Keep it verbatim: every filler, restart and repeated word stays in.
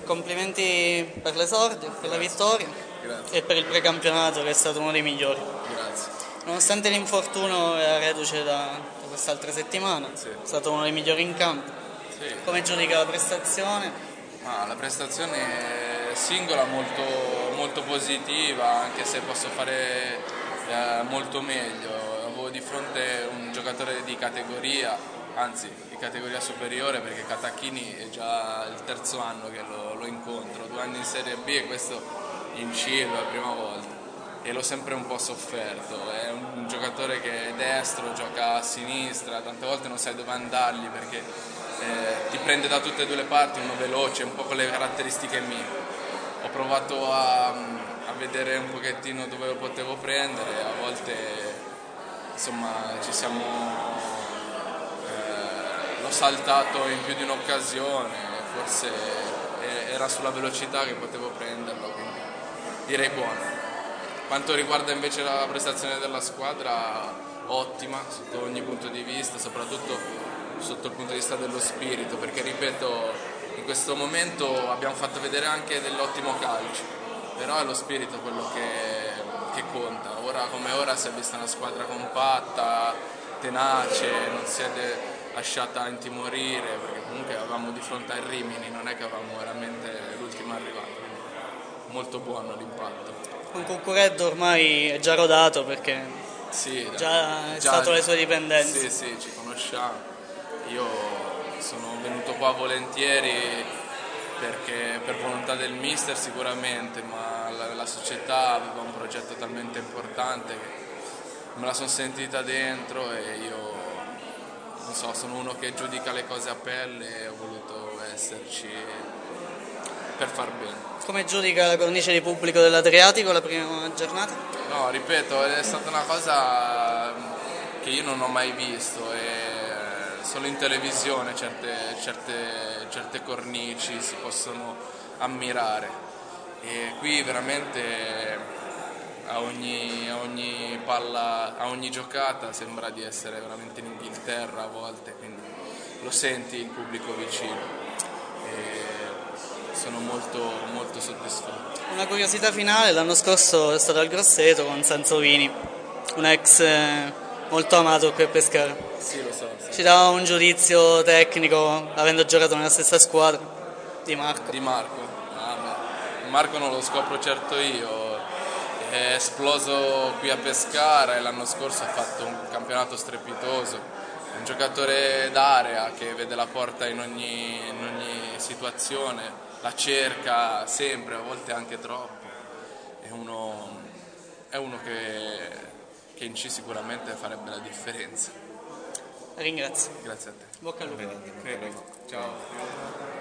complimenti per l'esordio, per la vittoria Grazie. e per il precampionato che è stato uno dei migliori. Grazie. Nonostante l'infortunio era reduce da, da quest'altra settimana, Sì. è stato uno dei migliori in campo. Sì. Come giudica la prestazione? Ah, la prestazione singola molto, molto positiva, anche se posso fare eh, molto meglio. Avevo di fronte un giocatore di categoria, anzi di categoria superiore, perché Catacchini è già il terzo anno che lo, lo incontro, due anni in Serie B e questo in C è la prima volta. E l'ho sempre un po' sofferto, è un giocatore che è destro, gioca a sinistra, tante volte non sai dove andargli perché eh, ti prende da tutte e due le parti, uno veloce, un po' con le caratteristiche mie. Ho provato a, a vedere un pochettino dove lo potevo prendere, a volte insomma ci siamo, eh, l'ho saltato in più di un'occasione, forse era sulla velocità che potevo prenderlo, quindi direi buono. Quanto riguarda invece la prestazione della squadra, ottima sotto ogni punto di vista, soprattutto sotto il punto di vista dello spirito, perché ripeto, in questo momento abbiamo fatto vedere anche dell'ottimo calcio, però è lo spirito quello che, che conta. Ora come ora si è vista una squadra compatta, tenace, non si è lasciata intimorire, perché comunque avevamo di fronte al Rimini, non è che avevamo veramente l'ultimo arrivato, quindi molto buono l'impatto. Con Cuccureddo ormai è già rodato perché Sì, già è già, stato alle sue dipendenze. Sì, sì, ci conosciamo. Io sono venuto qua volentieri perché per volontà del mister sicuramente, ma la, la società aveva un progetto talmente importante che me la sono sentita dentro e io non so, sono uno che giudica le cose a pelle e ho voluto esserci per far bene. Come giudica la cornice di pubblico dell'Adriatico la prima giornata? No, ripeto, è stata una cosa che io non ho mai visto e solo in televisione certe, certe, certe cornici si possono ammirare e qui veramente a ogni, a ogni palla, a ogni giocata sembra di essere veramente in Inghilterra a volte, quindi lo senti il pubblico vicino. E sono molto, molto soddisfatto. Una curiosità finale, l'anno scorso è stato al Grosseto con Sansovini, un ex eh, molto amato qui a Pescara. Sì, lo so. Sì. Ci dava un giudizio tecnico, avendo giocato nella stessa squadra, di Marco. Di Marco? Ah, Marco non lo scopro certo io, è esploso qui a Pescara e l'anno scorso ha fatto un campionato strepitoso. È un giocatore d'area che vede la porta in ogni, in ogni situazione, la cerca sempre, a volte anche troppo. È uno, è uno che, che in C sicuramente farebbe la differenza. Ringrazio. Grazie a te. Bocca al lupo. Prego. Ciao.